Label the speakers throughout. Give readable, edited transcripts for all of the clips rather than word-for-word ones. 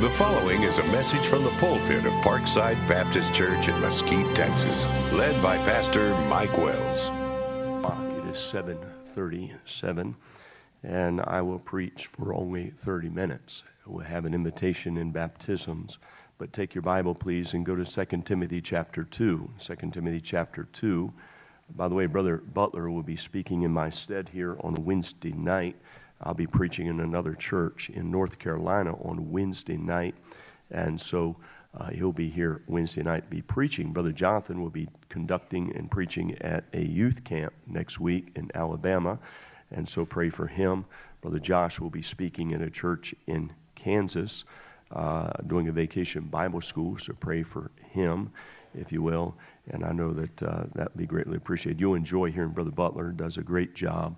Speaker 1: The following is a message from the pulpit of Parkside Baptist Church in Mesquite, Texas, led by Pastor Mike Wells.
Speaker 2: It is 7:37, and I will preach for only 30 minutes. We'll have an invitation in baptisms, but take your Bible, please, and go to 2 Timothy chapter 2. 2 Timothy chapter 2. By the way, Brother Butler will be speaking in my stead here on Wednesday night. I'll be preaching in another church in North Carolina on Wednesday night, and so he'll be here Wednesday night to be preaching. Brother Jonathan will be conducting and preaching at a youth camp next week in Alabama, and so pray for him. Brother Josh will be speaking in a church in Kansas, doing a vacation Bible school, so pray for him, if you will, and I know that that will be greatly appreciated. You'll enjoy hearing Brother Butler. Does a great job.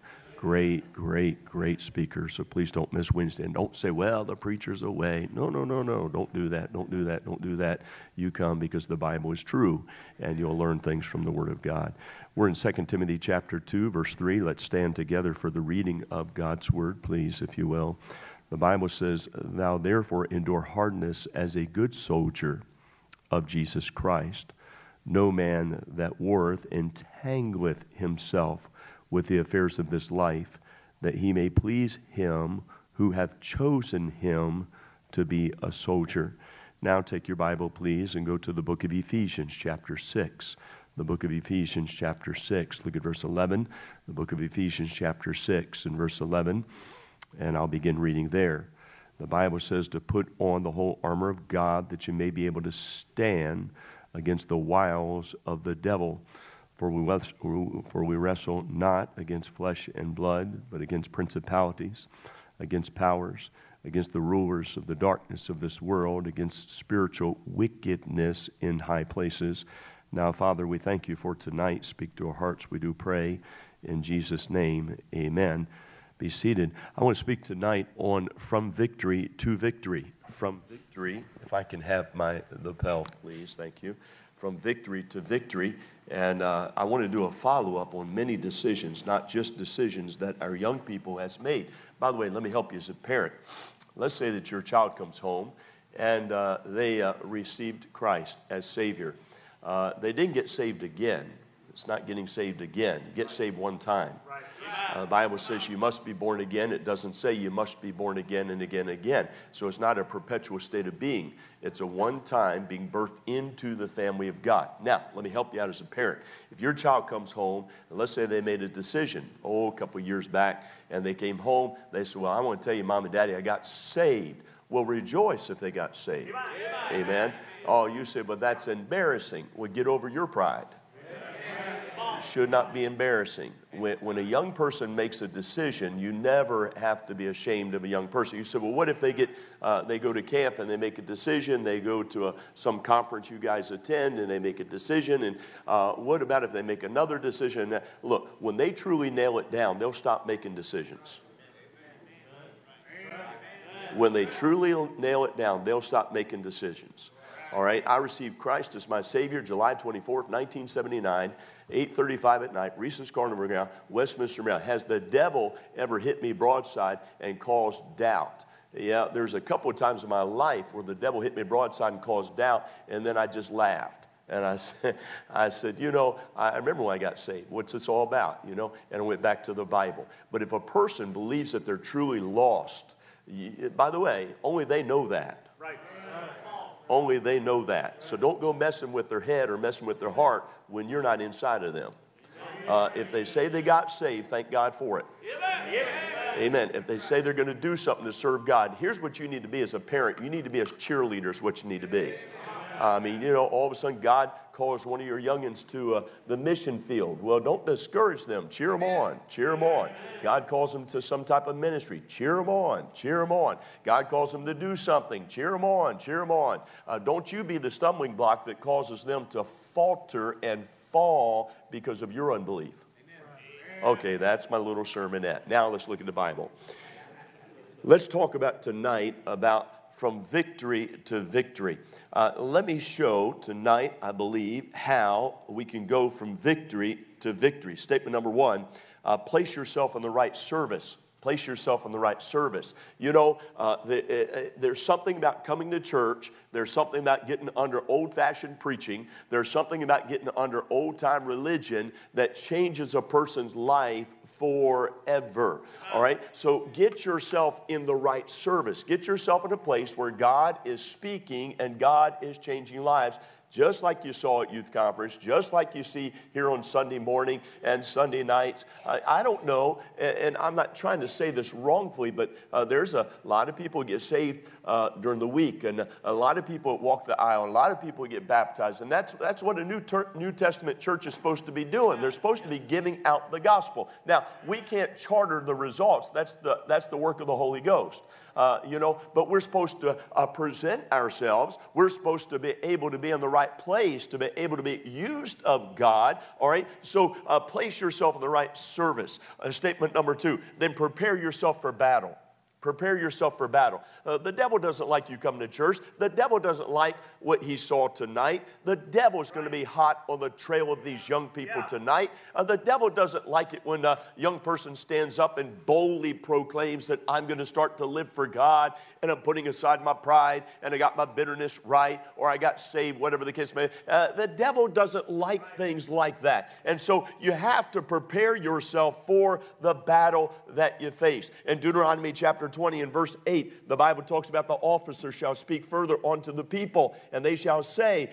Speaker 2: Great speaker, so please don't miss Wednesday. And don't say, well, the preacher's away. No, don't do that. You come because the Bible is true, and you'll learn things from the Word of God. We're in 2 Timothy chapter 2, verse 3. Let's stand together for the reading of God's Word, please, if you will. The Bible says, thou therefore endure hardness as a good soldier of Jesus Christ. No man that warreth entangleth himself with the affairs of this life, that he may please him who hath chosen him to be a soldier. Now take your Bible, please, and go to the book of Ephesians, chapter 6. The book of Ephesians, chapter 6. Look at verse 11. The book of Ephesians, chapter 6, and verse 11. And I'll begin reading there. The Bible says to put on the whole armor of God, that you may be able to stand against the wiles of the devil. For we wrestle not against flesh and blood, but against principalities, against powers, against the rulers of the darkness of this world, against spiritual wickedness in high places. Now, Father, we thank you for tonight. Speak to our hearts, we do pray. In Jesus' name, amen. Be seated. I want to speak tonight on From Victory to Victory. From victory, if I can have the lapel, please, thank you. From victory to victory, and I want to do a follow-up on many decisions, not just decisions that our young people has made. By the way, let me help you as a parent. Let's say that your child comes home and they received Christ as Savior. They didn't get saved again. It's not getting saved again. You get saved one time. The Bible says you must be born again. It doesn't say you must be born again and again and again. So it's not a perpetual state of being. It's a one-time being birthed into the family of God. Now, let me help you out as a parent. If your child comes home, and let's say they made a decision, a couple of years back, and they came home, they said, well, I want to tell you, Mom and Daddy, I got saved. Well, rejoice if they got saved. Amen. Oh, you say, but that's embarrassing. Well, get over your pride. Should not be embarrassing. When a young person makes a decision, you never have to be ashamed of a young person. You say, well, what if they go to camp and they make a decision, they go to some conference you guys attend and they make a decision, and what about if they make another decision? Look, when they truly nail it down, they'll stop making decisions. When they truly nail it down, they'll stop making decisions. All right, I received Christ as my Savior July 24th, 1979, 8:35 at night, Reese's Carnival Ground, Westminster, Maryland. Has the devil ever hit me broadside and caused doubt? Yeah, there's a couple of times in my life where the devil hit me broadside and caused doubt, and then I just laughed. And I said, I remember when I got saved. What's this all about, And I went back to the Bible. But if a person believes that they're truly lost, by the way, only they know that. Right. Only they know that. So don't go messing with their head or messing with their heart when you're not inside of them. If they say they got saved, thank God for it. Amen. If they say they're going to do something to serve God, here's what you need to be as a parent. You need to be as cheerleaders, what you need to be. I mean, all of a sudden God calls one of your youngins to the mission field. Well, don't discourage them. Cheer them on. Cheer them on. God calls them to some type of ministry. Cheer them on. Cheer them on. God calls them to do something. Cheer them on. Cheer them on. Don't you be the stumbling block that causes them to falter and fall because of your unbelief. Okay, that's my little sermonette. Now let's look at the Bible. Let's talk about tonight about from victory to victory. Let me show tonight, I believe, how we can go from victory to victory. Statement number one, place yourself in the right service. Place yourself in the right service. You know, there's something about coming to church. There's something about getting under old-fashioned preaching. There's something about getting under old-time religion that changes a person's life forever. All right? So get yourself in the right service. Get yourself in a place where God is speaking and God is changing lives. Just like you saw at youth conference, just like you see here on Sunday morning and Sunday nights. I don't know, and I'm not trying to say this wrongfully, but there's a lot of people get saved during the week, and a lot of people walk the aisle, and a lot of people get baptized, and that's what a New Testament church is supposed to be doing. They're supposed to be giving out the gospel. Now, we can't charter the results. That's the work of the Holy Ghost. But we're supposed to present ourselves. We're supposed to be able to be in the right place, to be able to be used of God. All right? So place yourself in the right service. Statement number 2, then prepare yourself for battle. Prepare yourself for battle. The devil doesn't like you coming to church. The devil doesn't like what he saw tonight. The devil's going to be hot on the trail of these young people tonight. The devil doesn't like it when a young person stands up and boldly proclaims that I'm going to start to live for God, and I'm putting aside my pride, and I got my bitterness right, or I got saved, whatever the case may be. The devil doesn't like things like that. And so you have to prepare yourself for the battle that you face. In Deuteronomy chapter 20 and verse 8, the Bible talks about the officer shall speak further unto the people, and they shall say,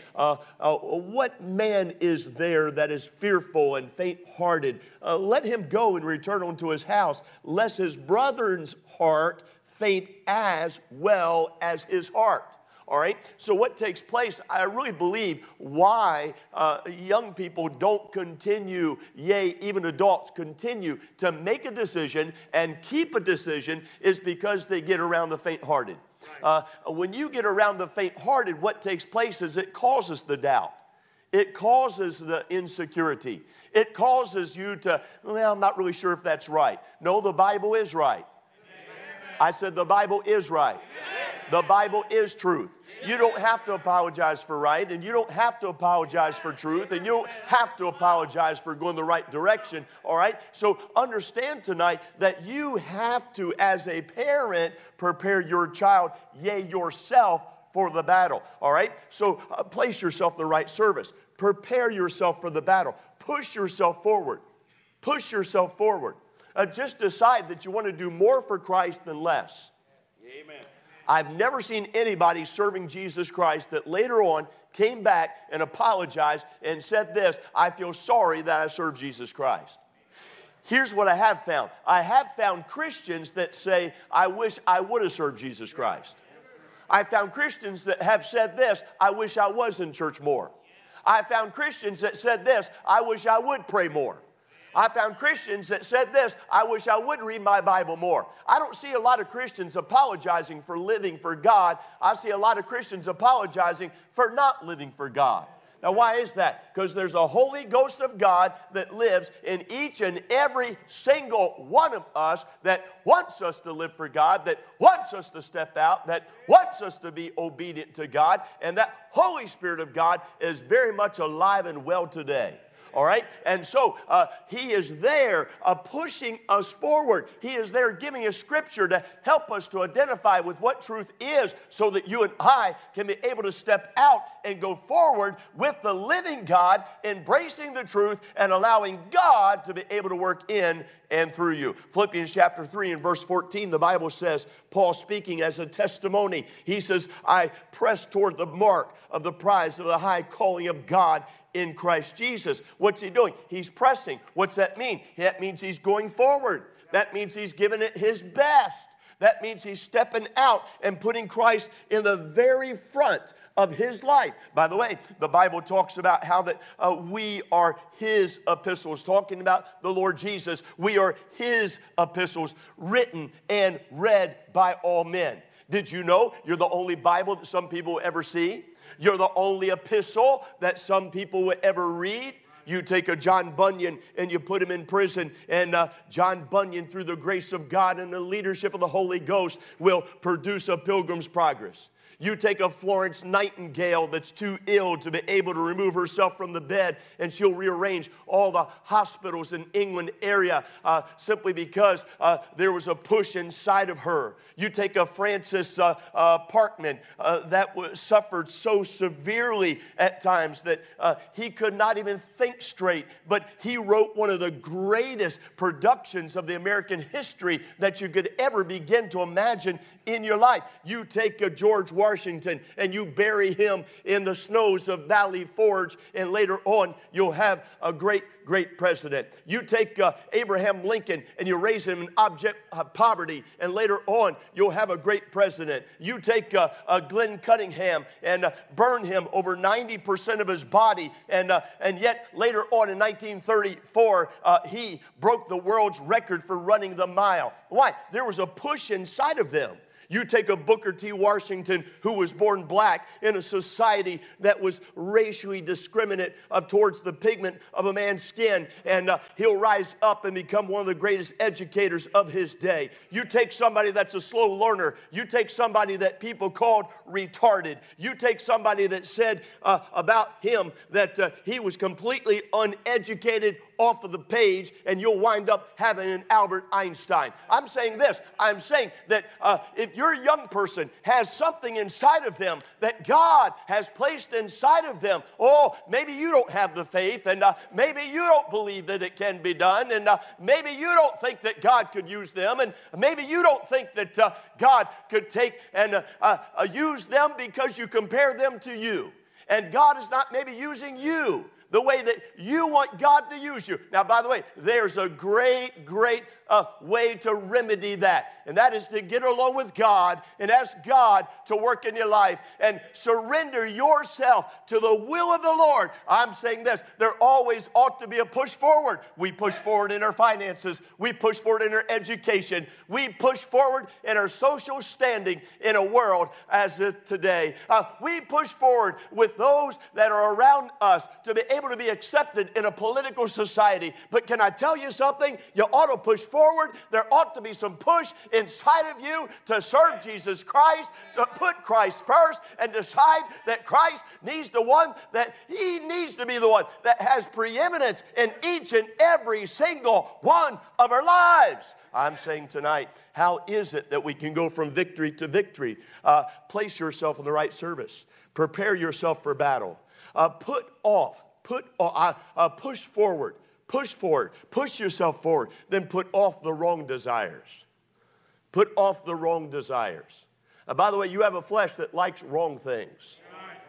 Speaker 2: what man is there that is fearful and faint-hearted? Let him go and return unto his house, lest his brother's heart faint as well as his heart. All right, so what takes place, I really believe why young people don't continue, yea, even adults continue to make a decision and keep a decision is because they get around the faint-hearted. When you get around the faint-hearted, what takes place is it causes the doubt. It causes the insecurity. It causes you to, well, I'm not really sure if that's right. No, the Bible is right. I said the Bible is right. The Bible is truth. You don't have to apologize for right, and you don't have to apologize for truth, and you don't have to apologize for going the right direction, all right? So understand tonight that you have to, as a parent, prepare your child, yea, yourself, for the battle, all right? So place yourself in the right service. Prepare yourself for the battle. Push yourself forward. Push yourself forward. Just decide that you want to do more for Christ than less. Amen. I've never seen anybody serving Jesus Christ that later on came back and apologized and said this, I feel sorry that I served Jesus Christ. Here's what I have found. I have found Christians that say, I wish I would have served Jesus Christ. I found Christians that have said this, I wish I was in church more. I found Christians that said this, I wish I would pray more. I found Christians that said this, I wish I would read my Bible more. I don't see a lot of Christians apologizing for living for God. I see a lot of Christians apologizing for not living for God. Now, why is that? Because there's a Holy Ghost of God that lives in each and every single one of us that wants us to live for God, that wants us to step out, that wants us to be obedient to God, and that Holy Spirit of God is very much alive and well today. All right? And so he is there pushing us forward. He is there giving us scripture to help us to identify with what truth is so that you and I can be able to step out and go forward with the living God, embracing the truth and allowing God to be able to work in and through you. Philippians chapter 3 and verse 14, the Bible says, Paul speaking as a testimony, he says, I press toward the mark of the prize of the high calling of God in Christ Jesus. What's he doing? He's pressing. What's that mean? That means he's going forward. That means he's giving it his best. That means he's stepping out and putting Christ in the very front of his life. By the way, the Bible talks about how that we are his epistles, talking about the Lord Jesus. We are his epistles, written and read by all men. Did you know you're the only Bible that some people will ever see? You're the only epistle that some people will ever read. You take a John Bunyan and you put him in prison, and John Bunyan, through the grace of God and the leadership of the Holy Ghost, will produce a Pilgrim's Progress. You take a Florence Nightingale that's too ill to be able to remove herself from the bed, and she'll rearrange all the hospitals in England area simply because there was a push inside of her. You take a Francis Parkman that suffered so severely at times that he could not even think straight, but he wrote one of the greatest productions of the American history that you could ever begin to imagine in your life. You take a George Washington and you bury him in the snows of Valley Forge, and later on you'll have a great president. You take Abraham Lincoln and you raise him in abject poverty, and later on you'll have a great president. You take Glenn Cunningham and burn him over 90% of his body, and yet later on in 1934 he broke the world's record for running the mile. Why? There was a push inside of them. You take a Booker T. Washington who was born black in a society that was racially discriminate towards the pigment of a man's skin, and he'll rise up and become one of the greatest educators of his day. You take somebody that's a slow learner. You take somebody that people called retarded. You take somebody that said about him that he was completely uneducated, off of the page, and you'll wind up having an Albert Einstein. I'm saying this. I'm saying that if your young person has something inside of them that God has placed inside of them, oh, maybe you don't have the faith, and maybe you don't believe that it can be done, and maybe you don't think that God could use them, and maybe you don't think that God could take and use them because you compare them to you. And God is not maybe using you the way that you want God to use you. Now, by the way, there's a great way to remedy that, and that is to get along with God and ask God to work in your life and surrender yourself to the will of the Lord. I'm saying this, there always ought to be a push forward. We push forward in our finances. We push forward in our education. We push forward in our social standing in a world as of today. We push forward with those that are around us to be able to be accepted in a political society. But can I tell you something? You ought to push forward. There ought to be some push inside of you to serve Jesus Christ, to put Christ first, and decide that Christ needs the one, that He needs to be the one that has preeminence in each and every single one of our lives. I'm saying tonight, how is it that we can go from victory to victory? Place yourself in the right service. Prepare yourself for battle. Push forward. Push forward. Push yourself forward. Then put off the wrong desires. Put off the wrong desires. By the way, you have a flesh that likes wrong things.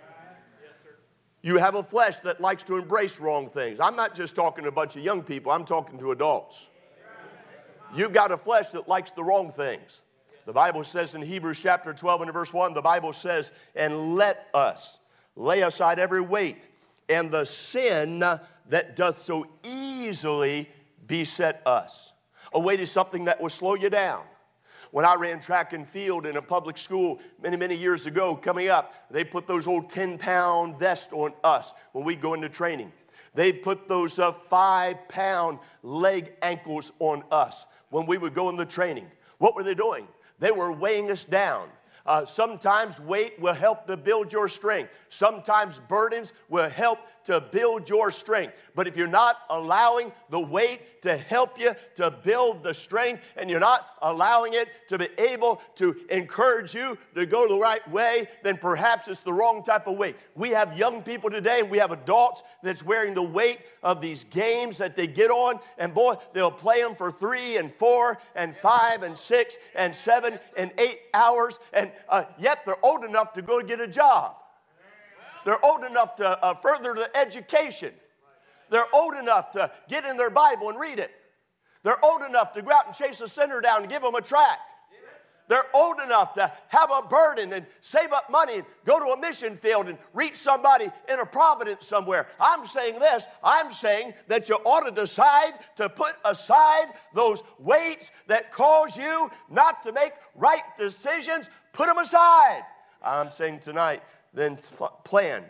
Speaker 2: You have a flesh that likes to embrace wrong things. I'm not just talking to a bunch of young people. I'm talking to adults. You've got a flesh that likes the wrong things. The Bible says in Hebrews chapter 12 and verse 1, the Bible says, and let us lay aside every weight and the sin that doth so easily beset us. A weight is something that will slow you down. When I ran track and field in a public school many years ago, coming up, they put those old 10-pound vests on us when we go into training. They put those 5-pound leg ankles on us when we would go into training. What were they doing? They were weighing us down. Sometimes weight will help to build your strength. Sometimes burdens will help to build your strength. But if you're not allowing the weight to help you to build the strength, and you're not allowing it to be able to encourage you to go the right way, then perhaps it's the wrong type of weight. We have young people today, and we have adults that's wearing the weight of these games that they get on, and boy, they'll play them for 3 and 4 and 5 and 6 and 7 and 8 hours, and yet they're old enough to go get a job. They're old enough to further the education. They're old enough to get in their Bible and read it. They're old enough to go out and chase a sinner down and give them a tract. They're old enough to have a burden and save up money and go to a mission field and reach somebody in a Providence somewhere. I'm saying this. I'm saying that you ought to decide to put aside those weights that cause you not to make right decisions. Put them aside. I'm saying tonight, then plan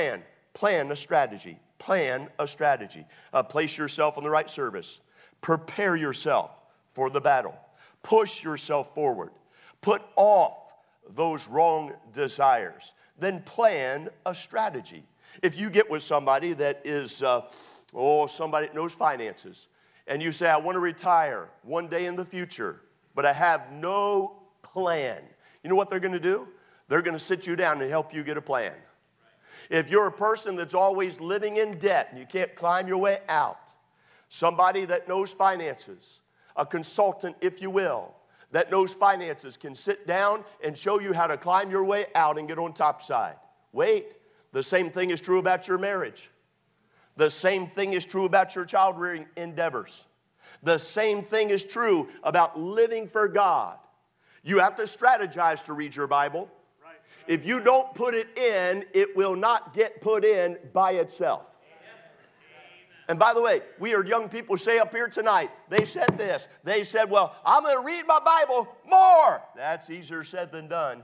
Speaker 2: a strategy. Plan a strategy. Place yourself in the right service. Prepare yourself for the battle. Push yourself forward. Put off those wrong desires. Then plan a strategy. If you get with somebody that is, somebody that knows finances, and you say, I want to retire one day in the future, but I have no plan. You know what they're going to do? They're going to sit you down and help you get a plan. If you're a person that's always living in debt and you can't climb your way out, somebody that knows finances, a consultant, if you will, that knows finances can sit down and show you how to climb your way out and get on top side. Wait, the same thing is true about your marriage. The same thing is true about your child-rearing endeavors. The same thing is true about living for God. You have to strategize to read your Bible. If you don't put it in, it will not get put in by itself. And by the way, we heard young people say up here tonight, they said this. They said, well, I'm going to read my Bible more. That's easier said than done.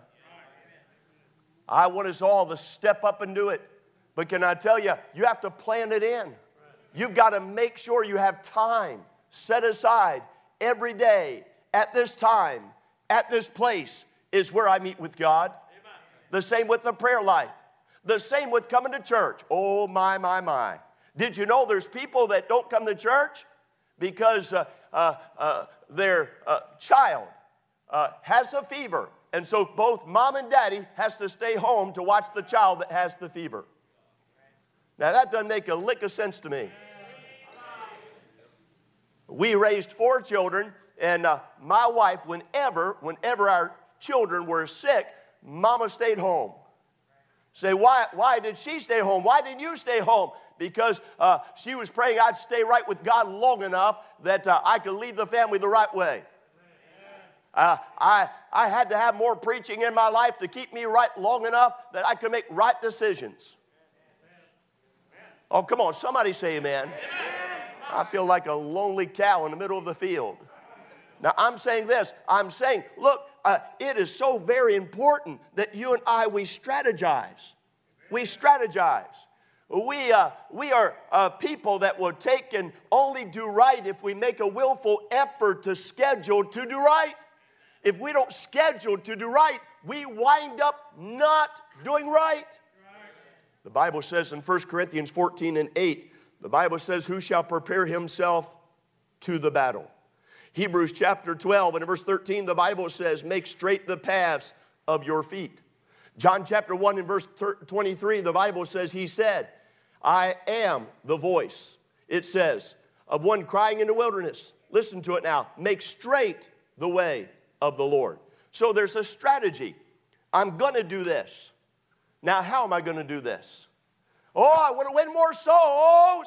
Speaker 2: I want us all to step up and do it. But can I tell you, you have to plan it in. You've got to make sure you have time set aside every day at this time, at this place is where I meet with God. The same with the prayer life. The same with coming to church. Oh, my. Did you know there's people that don't come to church because their child has a fever? And so both mom and daddy has to stay home to watch the child that has the fever. Now, that doesn't make a lick of sense to me. We raised 4 children, and my wife, whenever our children were sick, Mama stayed home. Say, why did she stay home? Why didn't you stay home? Because she was praying I'd stay right with God long enough that I could lead the family the right way. I had to have more preaching in my life to keep me right long enough that I could make right decisions. Oh, come on, somebody say amen. I feel like a lonely cow in the middle of the field. Now, I'm saying this. I'm saying, look, it is so very important that you and I, we strategize. We strategize. We are people that will take and only do right if we make a willful effort to schedule to do right. If we don't schedule to do right, we wind up not doing right. The Bible says in 1 Corinthians 14:8, the Bible says, who shall prepare himself to the battle? Hebrews chapter 12 and verse 13, the Bible says, make straight the paths of your feet. John chapter 1 and verse 23, the Bible says, he said, I am the voice, it says, of one crying in the wilderness. Listen to it now. Make straight the way of the Lord. So there's a strategy. I'm going to do this. Now, how am I going to do this? Oh, I want to win more souls.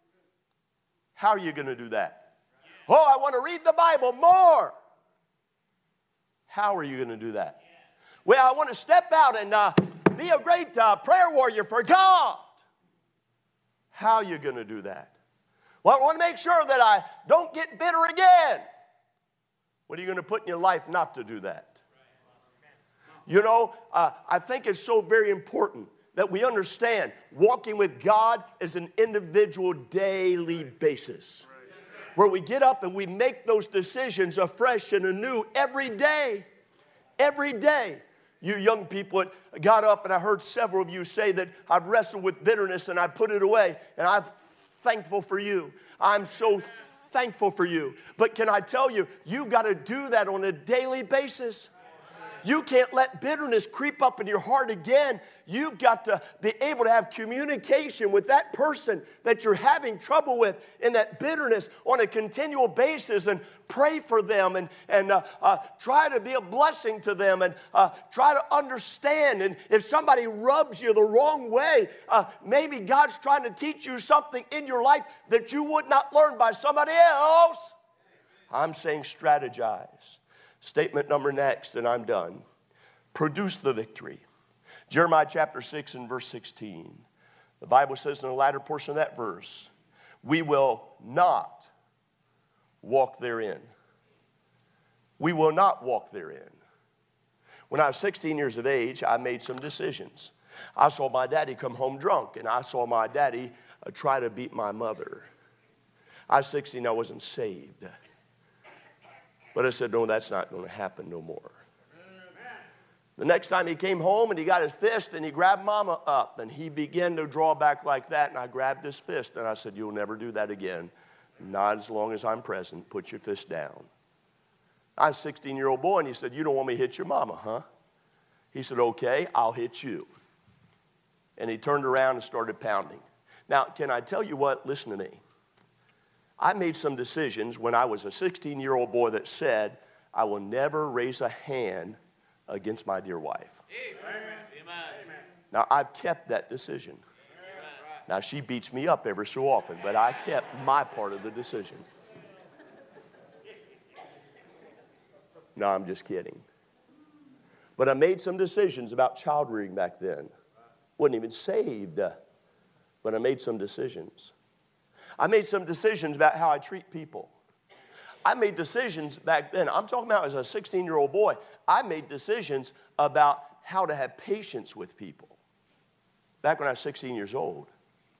Speaker 2: How are you going to do that? Oh, I want to read the Bible more. How are you going to do that? Well, I want to step out and be a great prayer warrior for God. How are you going to do that? Well, I want to make sure that I don't get bitter again. What are you going to put in your life not to do that? You know, I think it's so very important that we understand walking with God is an individual daily basis. Where we get up and we make those decisions afresh and anew every day. Every day. You young people got up, and I heard several of you say that I've wrestled with bitterness and I put it away. And I'm thankful for you. I'm so thankful for you. But can I tell you, you've got to do that on a daily basis. You can't let bitterness creep up in your heart again. You've got to be able to have communication with that person that you're having trouble with in that bitterness on a continual basis, and pray for them and try to be a blessing to them, and try to understand. And if somebody rubs you the wrong way, maybe God's trying to teach you something in your life that you would not learn by somebody else. I'm saying strategize. Statement number next, and I'm done. Produce the victory. Jeremiah chapter 6 and verse 16. The Bible says in the latter portion of that verse, we will not walk therein. We will not walk therein. When I was 16 years of age, I made some decisions. I saw my daddy come home drunk, and I saw my daddy try to beat my mother. I was 16, I wasn't saved. But I said, no, that's not going to happen no more. The next time he came home and he got his fist and he grabbed Mama up and he began to draw back like that, and I grabbed his fist and I said, "You'll never do that again. Not as long as I'm present. Put your fist down." I was a 16-year-old boy, and he said, "You don't want me to hit your mama, huh?" He said, "Okay, I'll hit you." And he turned around and started pounding. Now, can I tell you what? Listen to me. I made some decisions when I was a 16-year-old boy that said, I will never raise a hand against my dear wife. Amen. Now, I've kept that decision. Now, she beats me up every so often, but I kept my part of the decision. No, I'm just kidding. But I made some decisions about child rearing back then. Wasn't even saved, but I made some decisions. I made some decisions about how I treat people. I made decisions back then. I'm talking about as a 16-year-old boy. I made decisions about how to have patience with people back when I was 16 years old.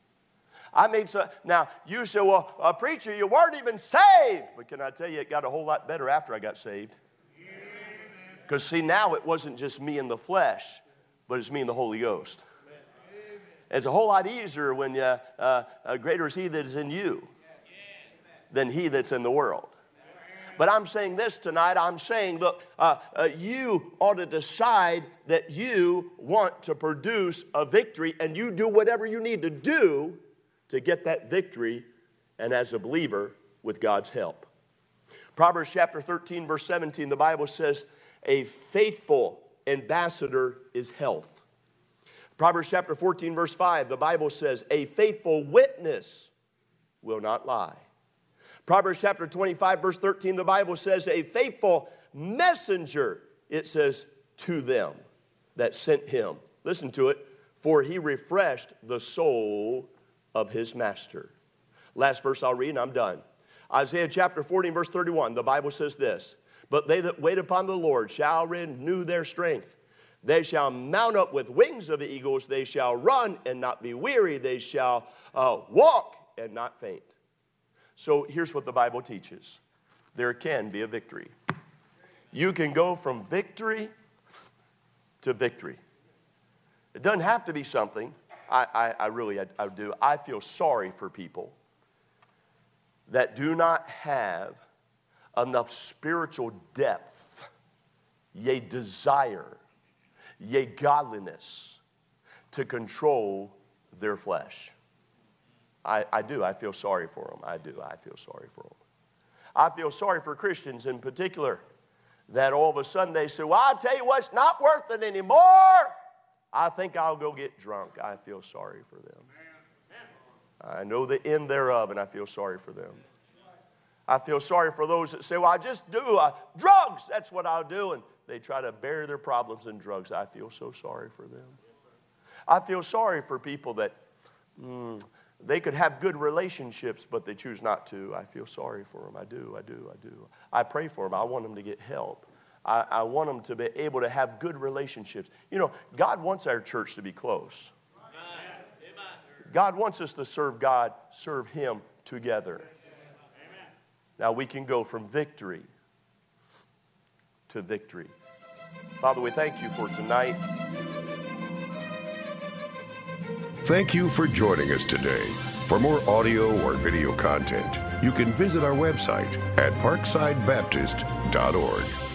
Speaker 2: Now, you say, "Well, a preacher, you weren't even saved." But can I tell you, it got a whole lot better after I got saved. Because, see, now it wasn't just me in the flesh, but it's me and the Holy Ghost. It's a whole lot easier when greater is He that is in you than he that's in the world. But I'm saying this tonight. I'm saying, look, you ought to decide that you want to produce a victory, and you do whatever you need to do to get that victory, and as a believer, with God's help. Proverbs chapter 13, verse 17, the Bible says, a faithful ambassador is health. Proverbs chapter 14, verse 5, the Bible says, a faithful witness will not lie. Proverbs chapter 25, verse 13, the Bible says, a faithful messenger, it says, to them that sent him. Listen to it. For he refreshed the soul of his master. Last verse I'll read and I'm done. Isaiah chapter 14, verse 31, the Bible says this, but they that wait upon the Lord shall renew their strength. They shall mount up with wings of eagles. They shall run and not be weary. They shall walk and not faint. So here's what the Bible teaches. There can be a victory. You can go from victory to victory. It doesn't have to be something. I really do. I feel sorry for people that do not have enough spiritual depth, yea, desire, yea, godliness to control their flesh. I do. I feel sorry for them. I do. I feel sorry for them. I feel sorry for Christians in particular that all of a sudden they say, well, I'll tell you what, it's not worth it anymore. I think I'll go get drunk. I feel sorry for them. I know the end thereof, and I feel sorry for them. I feel sorry for those that say, well, I just do drugs. That's what I'll do. And they try to bury their problems in drugs. I feel so sorry for them. I feel sorry for people that they could have good relationships, but they choose not to. I feel sorry for them. I do. I pray for them. I want them to get help. I want them to be able to have good relationships. You know, God wants our church to be close. God wants us to serve God, serve Him together. Now we can go from victory to victory. Father, we thank you for tonight.
Speaker 1: Thank you for joining us today. For more audio or video content, you can visit our website at parksidebaptist.org.